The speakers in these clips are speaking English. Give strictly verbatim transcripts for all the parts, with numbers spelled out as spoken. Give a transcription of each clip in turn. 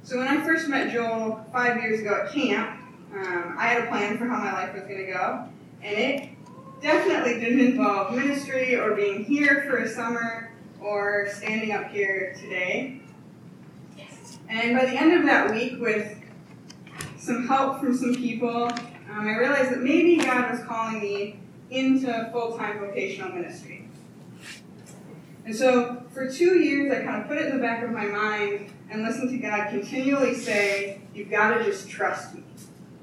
So when I first met Joel five years ago at camp, um, I had a plan for how my life was going to go, and it definitely didn't involve ministry or being here for a summer or standing up here today. And by the end of that week, with some help from some people, um, I realized that maybe God was calling me into full-time vocational ministry. And so for two years, I kind of put it in the back of my mind and listened to God continually say, you've got to just trust me.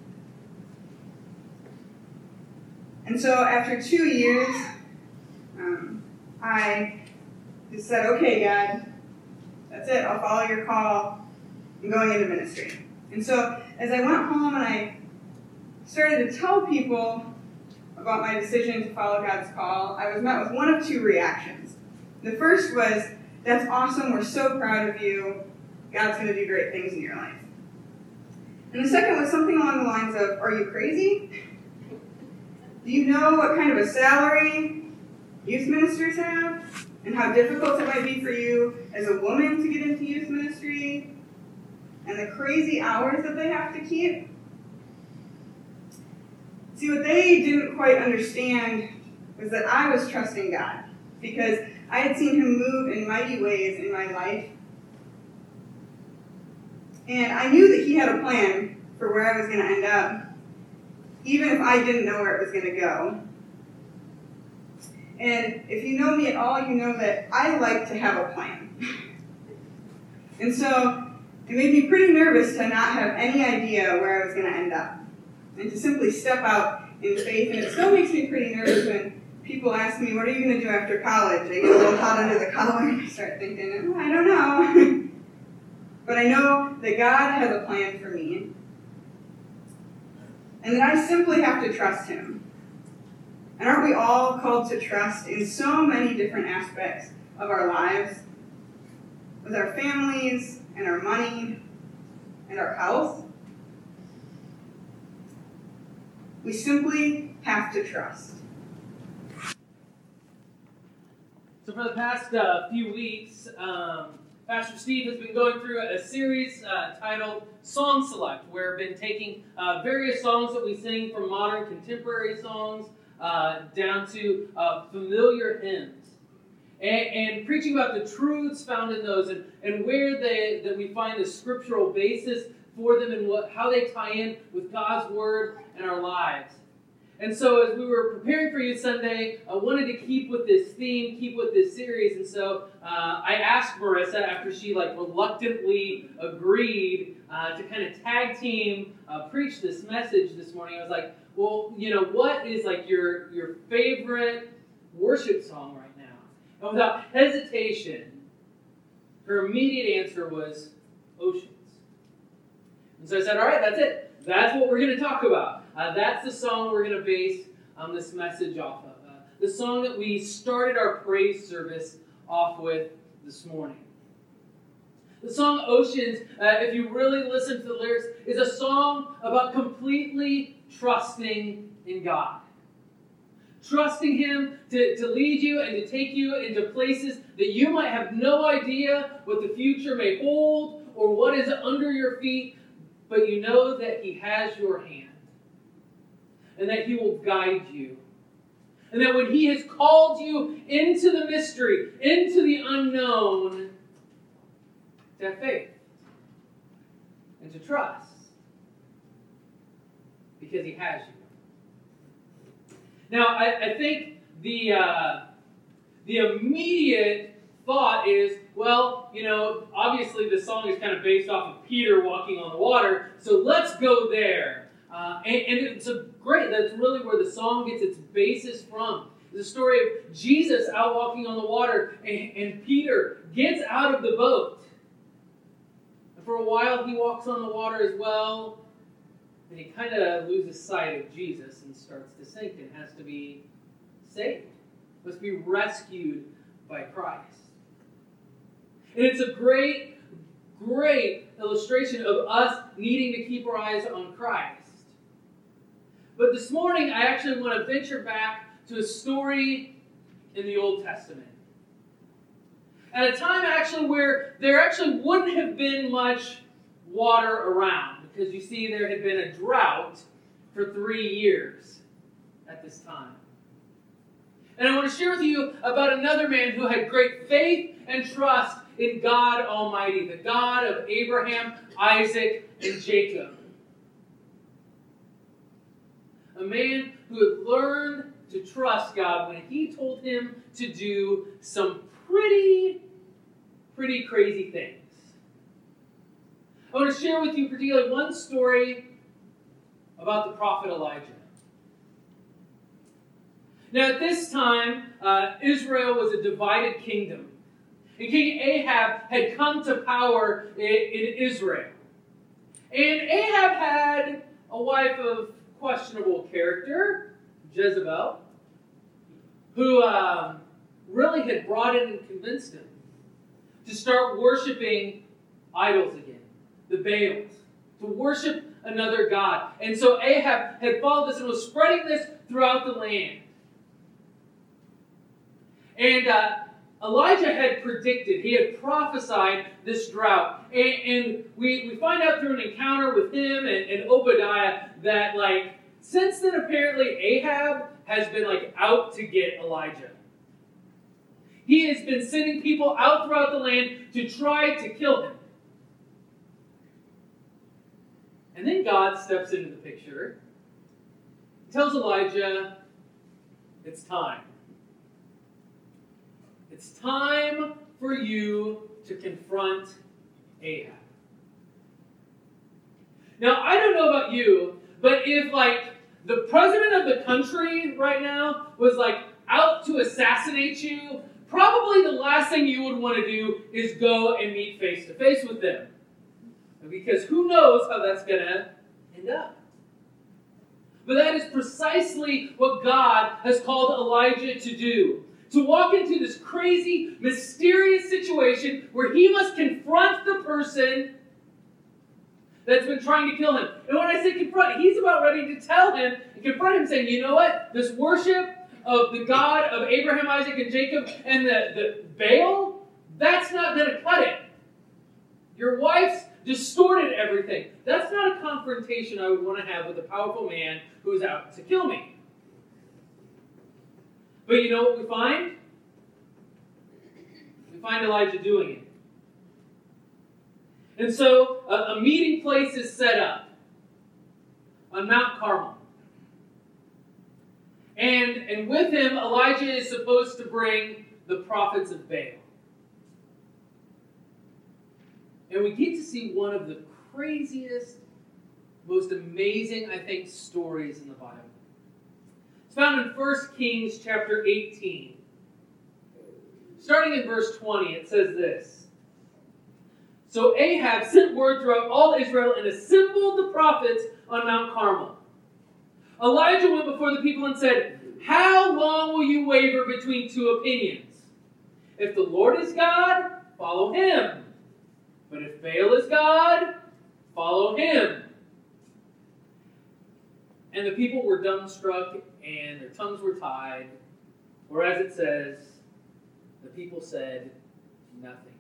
And so after two years, um, I just said, okay, God, that's it. I'll follow your call. I'm going into ministry. And so as I went home and I started to tell people about my decision to follow God's call, I was met with one of two reactions. The first was, that's awesome. We're so proud of you. God's going to do great things in your life. And the second was something along the lines of, are you crazy? Do you know what kind of a salary youth ministers have? And how difficult it might be for you as a woman to get into youth ministry? And the crazy hours that they have to keep? See, what they didn't quite understand was that I was trusting God, because I had seen him move in mighty ways in my life. And I knew that he had a plan for where I was going to end up, even if I didn't know where it was going to go. And if you know me at all, you know that I like to have a plan. And so it made me pretty nervous to not have any idea where I was going to end up, and to simply step out in faith. And it still makes me pretty nervous when people ask me, what are you going to do after college? I get a little hot under the collar and I start thinking, oh, I don't know. But I know that God has a plan for me, and that I simply have to trust him. And aren't we all called to trust in so many different aspects of our lives? With our families, and our money, and our health? We simply have to trust. So for the past uh, few weeks, um, Pastor Steve has been going through a series uh, titled Song Select, where we've been taking uh, various songs that we sing from modern contemporary songs uh, down to uh, familiar hymns. And, and preaching about the truths found in those, and, and where they, that we find the scriptural basis for them, and what, how they tie in with God's Word and our lives. And so as we were preparing for Youth Sunday, I wanted to keep with this theme, keep with this series. And so uh, I asked Marissa, after she like reluctantly agreed uh, to kind of tag team uh, preach this message this morning, I was like, well, you know, what is like your, your favorite worship song right now? And without hesitation, her immediate answer was Oceans. And so I said, all right, that's it. That's what we're going to talk about. Uh, that's the song we're going to base um, this message off of. Uh, the song that we started our praise service off with this morning. The song Oceans, uh, if you really listen to the lyrics, is a song about completely trusting in God. Trusting him to, to lead you and to take you into places that you might have no idea what the future may hold or what is under your feet, but you know that he has your hand and that he will guide you. And that when he has called you into the mystery, into the unknown, to have faith and to trust, because he has you. Now, I, I think the uh, the immediate thought is, well, you know, obviously the song is kind of based off of Peter walking on the water, so let's go there. Uh, and, and it's a great, that's really where the song gets its basis from. It's the story of Jesus out walking on the water, and, and Peter gets out of the boat. And for a while he walks on the water as well, and he kind of loses sight of Jesus and starts to sink and has to be saved. Must be rescued by Christ. And it's a great, great illustration of us needing to keep our eyes on Christ. But this morning, I actually want to venture back to a story in the Old Testament. At a time actually where there actually wouldn't have been much water around, because you see there had been a drought for three years at this time. And I want to share with you about another man who had great faith and trust in God Almighty, the God of Abraham, Isaac, and Jacob. A man who had learned to trust God when He told him to do some pretty, pretty crazy things. I want to share with you particularly one story about the prophet Elijah. Now, at this time, uh, Israel was a divided kingdom. And King Ahab had come to power in, in Israel. And Ahab had a wife of questionable character, Jezebel, who um, really had brought in and convinced him to start worshiping idols again, the Baals, to worship another god. And so Ahab had followed this and was spreading this throughout the land. And uh, Elijah had predicted, he had prophesied this drought. And, and we, we find out through an encounter with him and, and Obadiah that, like, since then apparently Ahab has been, like, out to get Elijah. He has been sending people out throughout the land to try to kill him. And then God steps into the picture, tells Elijah, it's time. It's time for you to confront Ahab. Now, I don't know about you, but if, like, the president of the country right now was, like, out to assassinate you, probably the last thing you would want to do is go and meet face to face with them. Because who knows how that's going to end up. But that is precisely what God has called Elijah to do. To walk into this crazy, mysterious situation where he must confront the person that's been trying to kill him. And when I say confront, he's about ready to tell him and confront him, saying, you know what? This worship of the God of Abraham, Isaac, and Jacob, and the, the Baal, that's not going to cut it. Your wife's distorted everything. That's not a confrontation I would want to have with a powerful man who is out to kill me. But you know what we find? We find Elijah doing it. And so a, a meeting place is set up on Mount Carmel. And, and with him, Elijah is supposed to bring the prophets of Baal. And we get to see one of the craziest, most amazing, I think, stories in the Bible. It's found in First Kings chapter eighteen. Starting in verse twenty, it says this. So Ahab sent word throughout all Israel and assembled the prophets on Mount Carmel. Elijah went before the people and said, how long will you waver between two opinions? If the Lord is God, follow him. But if Baal is God, follow him. And the people were dumbstruck and their tongues were tied. Or as it says, the people said nothing.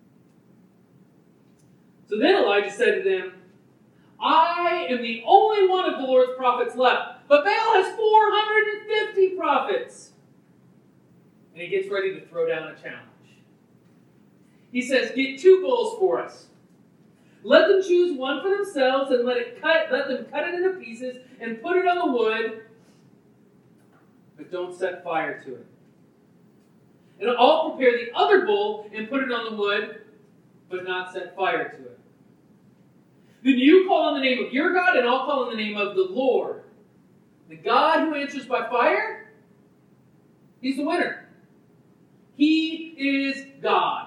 So then Elijah said to them, I am the only one of the Lord's prophets left, but Baal has four hundred fifty prophets. And he gets ready to throw down a challenge. He says, get two bulls for us. Let them choose one for themselves and let it cut. Let them cut it into pieces and put it on the wood, but don't set fire to it. And I'll prepare the other bull and put it on the wood, but not set fire to it. Then you call on the name of your God, and I'll call on the name of the Lord. The God who answers by fire, he's the winner. He is God.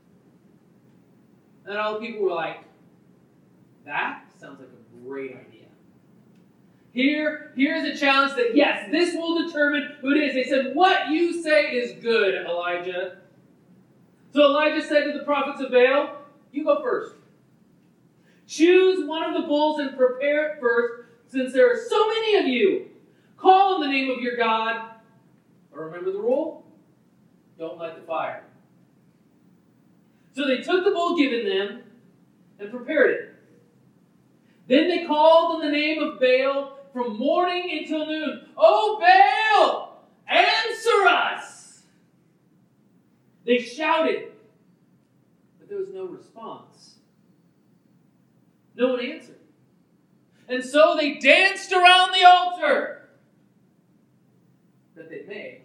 And all the people were like, that sounds like a great idea. Here, here's a challenge that, yes, this will determine who it is. They said, what you say is good, Elijah. So Elijah said to the prophets of Baal, you go first. Choose one of the bulls and prepare it first, since there are so many of you. Call on the name of your God. But remember the rule? Don't light the fire. So they took the bull given them and prepared it. Then they called on the name of Baal from morning until noon. "Oh, Baal, answer us!" They shouted, but there was no response. No one answered. And so they danced around the altar that they'd made.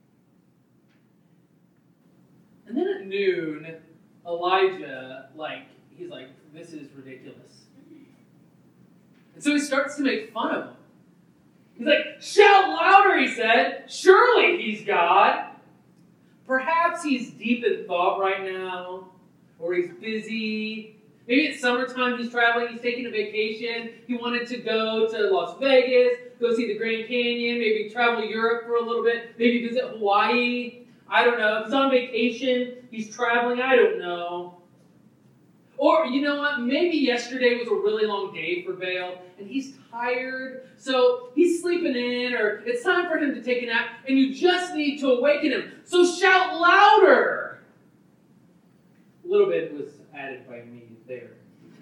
And then at noon, Elijah, like, he's like, this is ridiculous. And so he starts to make fun of them. He's like, "Shout louder," he said. "Surely he's God." Perhaps he's deep in thought right now, or he's busy. Maybe it's summertime, he's traveling, he's taking a vacation. He wanted to go to Las Vegas, go see the Grand Canyon, maybe travel Europe for a little bit, maybe visit Hawaii. I don't know. He's on vacation, he's traveling, I don't know. Or, you know what, maybe yesterday was a really long day for Baal, and he's tired, so he's sleeping in, or it's time for him to take a nap, and you just need to awaken him. So shout louder! A little bit was added by me there.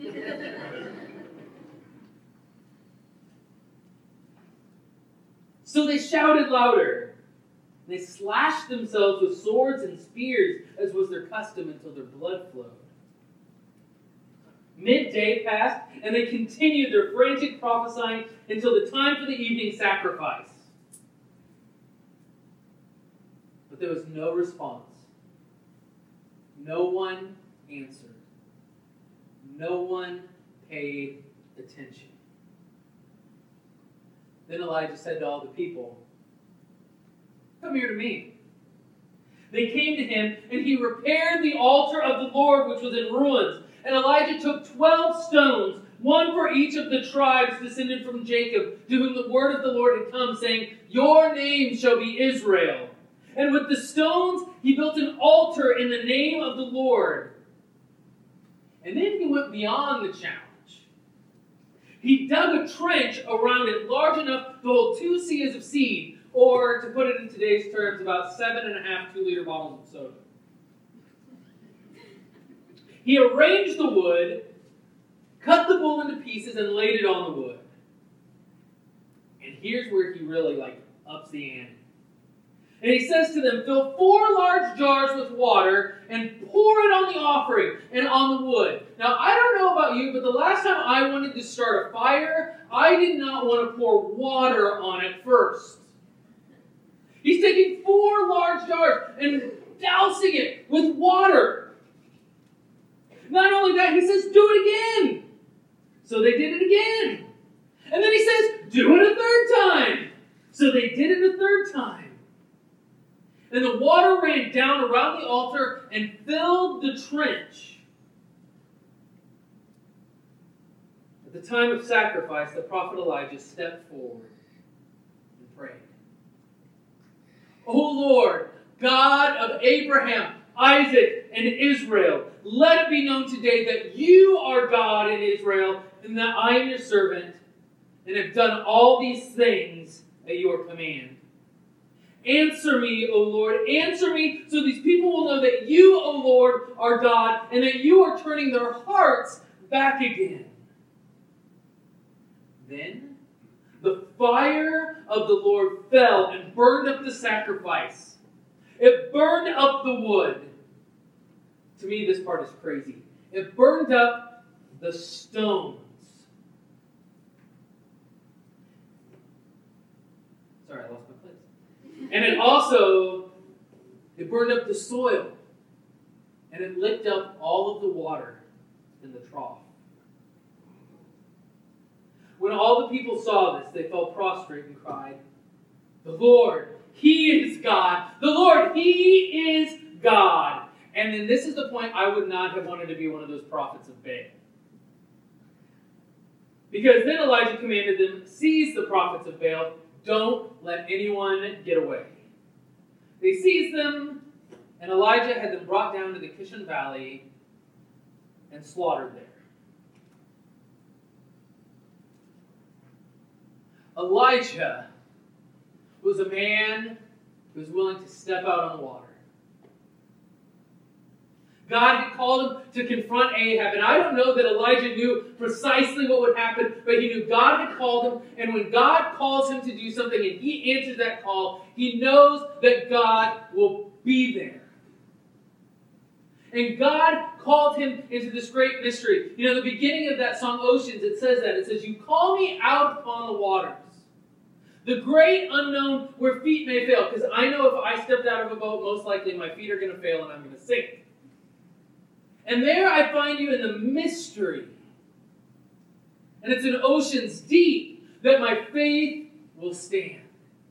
So they shouted louder. They slashed themselves with swords and spears, as was their custom, until their blood flowed. Midday passed, and they continued their frantic prophesying until the time for the evening sacrifice. But there was no response. No one answered. No one paid attention. Then Elijah said to all the people, "Come here to me." They came to him, and he repaired the altar of the Lord, which was in ruins. And Elijah took twelve stones, one for each of the tribes descended from Jacob, to whom the word of the Lord had come, saying, "Your name shall be Israel." And with the stones he built an altar in the name of the Lord. And then he went beyond the challenge. He dug a trench around it large enough to hold two seahs of seed, or to put it in today's terms, about seven and a half two-liter bottles of soda. He arranged the wood, cut the bull into pieces, and laid it on the wood. And here's where he really, like, ups the ante. And he says to them, "Fill four large jars with water and pour it on the offering and on the wood." Now, I don't know about you, but the last time I wanted to start a fire, I did not want to pour water on it first. He's taking four large jars and dousing it with water. Not only that, he says, "Do it again." So they did it again. And then he says, "Do it a third time." So they did it a third time. And the water ran down around the altar and filled the trench. At the time of sacrifice, the prophet Elijah stepped forward and prayed. "O Lord, God of Abraham, Isaac, and Israel, let it be known today that you are God in Israel, and that I am your servant, and have done all these things at your command. Answer me, O Lord, answer me, so these people will know that you, O Lord, are God, and that you are turning their hearts back again." Then the fire of the Lord fell and burned up the sacrifice. It burned up the wood. To me, this part is crazy. It burned up the stones. Sorry, I lost my place. And it also, it burned up the soil. And it licked up all of the water in the trough. When all the people saw this, they fell prostrate and cried, "The Lord, He is God. The Lord, He is God." And then this is the point I would not have wanted to be one of those prophets of Baal. Because then Elijah commanded them, "Seize the prophets of Baal. Don't let anyone get away." They seized them, and Elijah had them brought down to the Kishon Valley and slaughtered there. Elijah was a man who was willing to step out on the water. God had called him to confront Ahab. And I don't know that Elijah knew precisely what would happen, but he knew God had called him. And when God calls him to do something and he answers that call, he knows that God will be there. And God called him into this great mystery. You know, the beginning of that song, Oceans, it says that. It says, you call me out upon the waters. The great unknown where feet may fail. Because I know if I stepped out of a boat, most likely my feet are going to fail and I'm going to sink. And there I find you in the mystery. And it's in oceans deep that my faith will stand.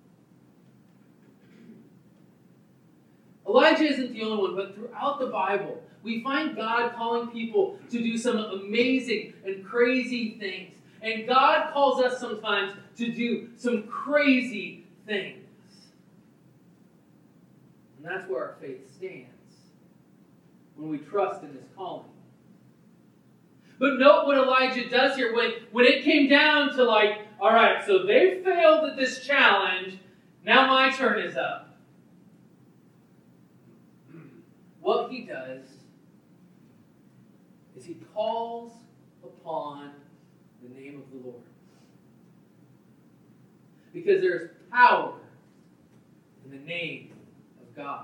Elijah isn't the only one, but throughout the Bible, we find God calling people to do some amazing and crazy things. And God calls us sometimes to do some crazy things. And that's where our faith stands, when we trust in His calling. But note what Elijah does here. When, when it came down to like, all right, so they failed at this challenge, now my turn is up. What he does is he calls upon the name of the Lord. Because there's power in the name of God.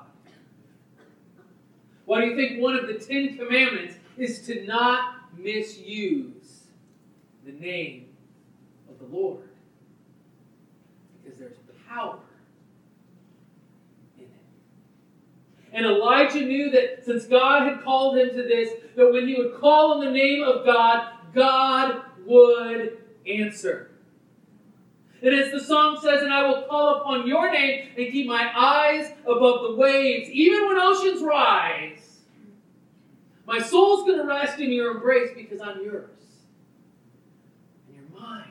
Why do you think one of the Ten Commandments is to not misuse the name of the Lord? Because there's power in it. And Elijah knew that since God had called him to this, that when he would call on the name of God, God would answer. And as the song says, and I will call upon your name and keep my eyes above the waves, even when oceans rise. My soul's going to rest in your embrace because I'm yours. And you're mine.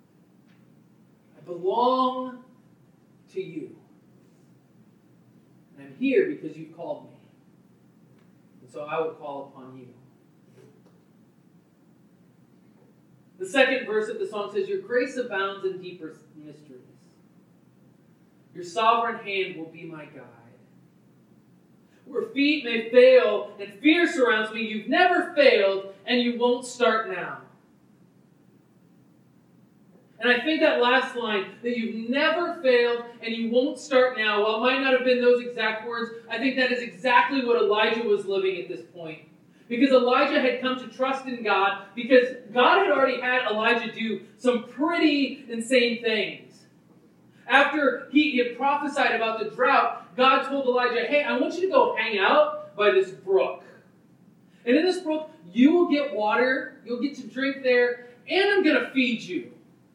I belong to you. And I'm here because you've called me. And so I will call upon you. The second verse of the song says, your grace abounds in deeper mysteries. Your sovereign hand will be my guide. Where feet may fail and fear surrounds me, you've never failed and you won't start now. And I think that last line, that you've never failed and you won't start now, while it might not have been those exact words, I think that is exactly what Elijah was living at this point. Because Elijah had come to trust in God, because God had already had Elijah do some pretty insane things. After he had prophesied about the drought, God told Elijah, hey, I want you to go hang out by this brook. And in this brook, you will get water, you'll get to drink there, and I'm going to feed you.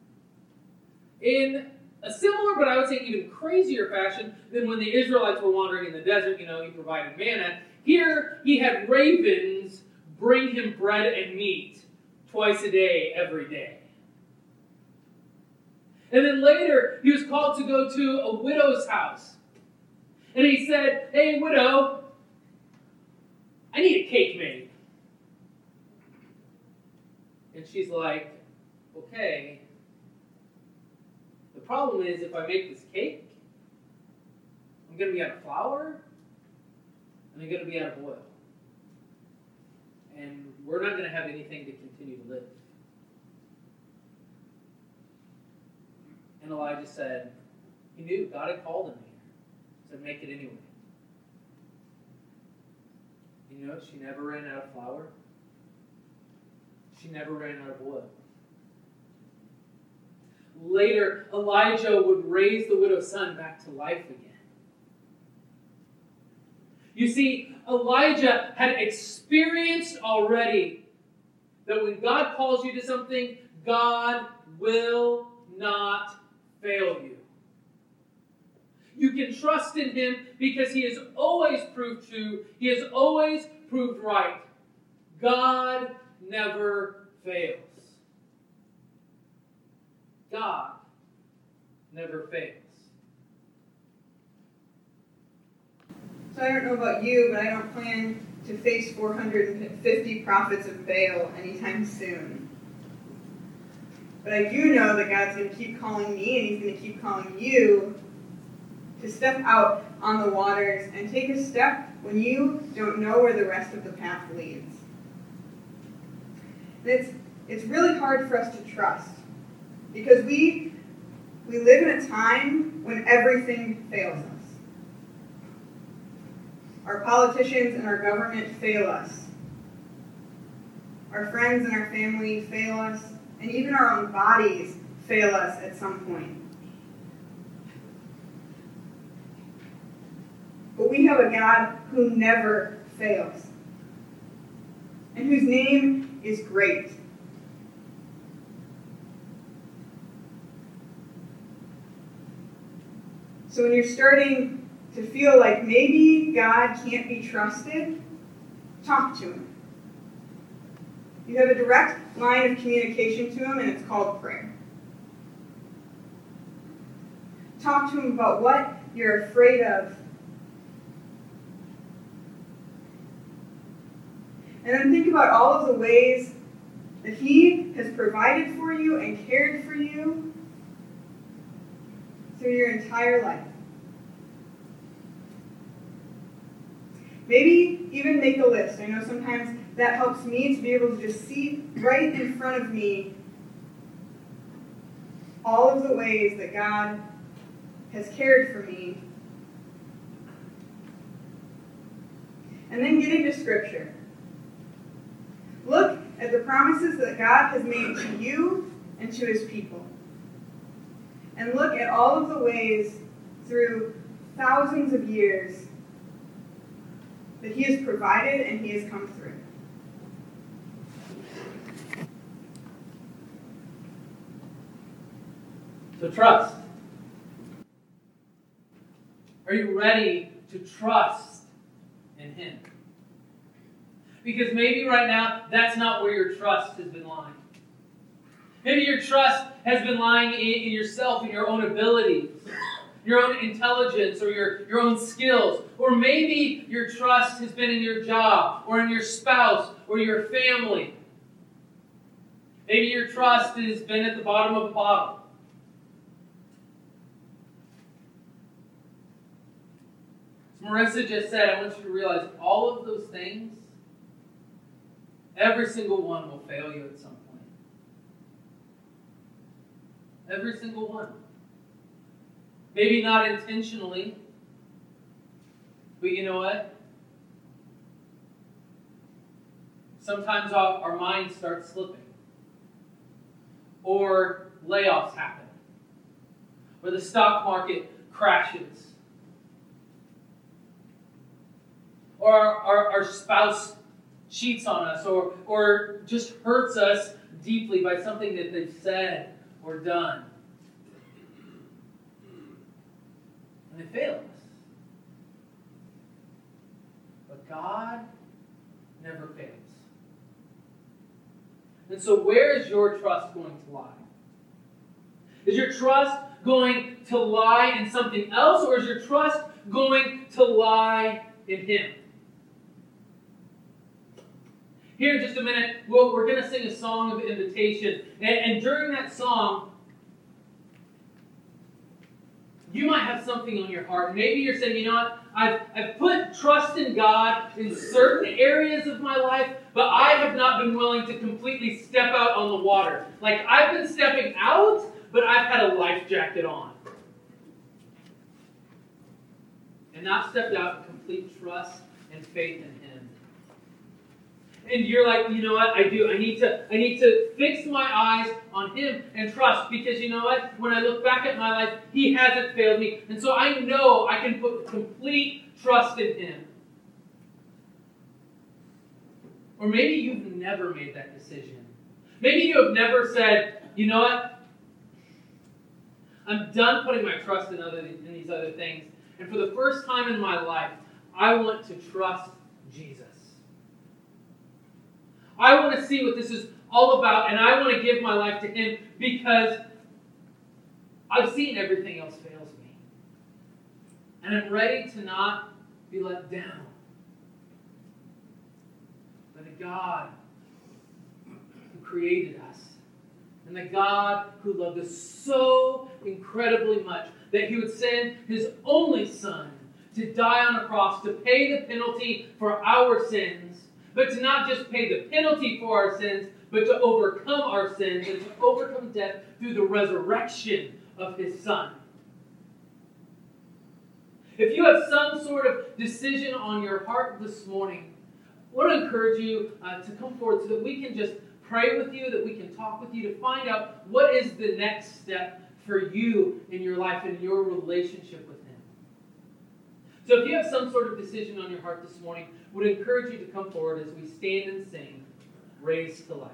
In a similar, but I would say even crazier fashion than when the Israelites were wandering in the desert, you know, he provided manna. Here, he had ravens bring him bread and meat twice a day, every day. And then later, he was called to go to a widow's house. And he said, hey, widow, I need a cake made. And she's like, okay. The problem is, if I make this cake, I'm going to be out of flour, and I'm going to be out of oil. And we're not going to have anything to continue to live. And Elijah said, he knew God had called him here. He said, make it anyway. You know, she never ran out of flour. She never ran out of oil. Later, Elijah would raise the widow's son back to life again. You see, Elijah had experienced already that when God calls you to something, God will not fail you. You can trust in Him because He has always proved true. He has always proved right. God never fails. God never fails. So I don't know about you, but I don't plan to face four hundred fifty prophets of Baal anytime soon. But I do know that God's going to keep calling me, and He's going to keep calling you to step out on the waters and take a step when you don't know where the rest of the path leads. It's, it's really hard for us to trust because we, we live in a time when everything fails us. Our politicians and our government fail us. Our friends and our family fail us, and even our own bodies fail us at some point. But we have a God who never fails, and whose name is great. So when you're starting to feel like maybe God can't be trusted, talk to him. You have a direct line of communication to him, and it's called prayer. Talk to him about what you're afraid of. And then think about all of the ways that he has provided for you and cared for you through your entire life. Maybe even make a list. I know sometimes that helps me to be able to just see right in front of me all of the ways that God has cared for me. And then get into Scripture. Look at the promises that God has made to you and to his people. And look at all of the ways through thousands of years that he has provided and he has come through. So trust. Are you ready to trust in him? Because maybe right now, that's not where your trust has been lying. Maybe your trust has been lying in, in yourself, in your own abilities, your own intelligence, or your, your own skills. Or maybe your trust has been in your job, or in your spouse, or your family. Maybe your trust has been at the bottom of a bottle. As Marissa just said, I want you to realize all of those things, every single one will fail you at some point. Every single one. Maybe not intentionally, but you know what? Sometimes our, our minds start slipping. Or layoffs happen. Or the stock market crashes. Or our, our, our spouse cheats on us, or, or just hurts us deeply by something that they've said or done. And they fail us. But God never fails. And so where is your trust going to lie? Is your trust going to lie in something else, or is your trust going to lie in him? Here in just a minute, well, we're going to sing a song of invitation. And, and during that song, you might have something on your heart. Maybe you're saying, you know what, I've, I've put trust in God in certain areas of my life, but I have not been willing to completely step out on the water. Like, I've been stepping out, but I've had a life jacket on. And not stepped out in complete trust and faith in him. And you're like, you know what, I do. I need to I need to fix my eyes on him and trust, because you know what? When I look back at my life, he hasn't failed me. And so I know I can put complete trust in him. Or maybe you've never made that decision. Maybe you have never said, you know what? I'm done putting my trust in, other, in these other things. And for the first time in my life, I want to trust Jesus. I want to see what this is all about, and I want to give my life to him, because I've seen everything else fails me. And I'm ready to not be let down. But the God who created us, and the God who loved us so incredibly much, that he would send his only Son to die on a cross, to pay the penalty for our sins, but to not just pay the penalty for our sins, but to overcome our sins and to overcome death through the resurrection of his Son. If you have some sort of decision on your heart this morning, I want to encourage you uh, to come forward so that we can just pray with you, that we can talk with you to find out what is the next step for you in your life and your relationship with him. So if you have some sort of decision on your heart this morning, I would encourage you to come forward as we stand and sing, Raised to Life.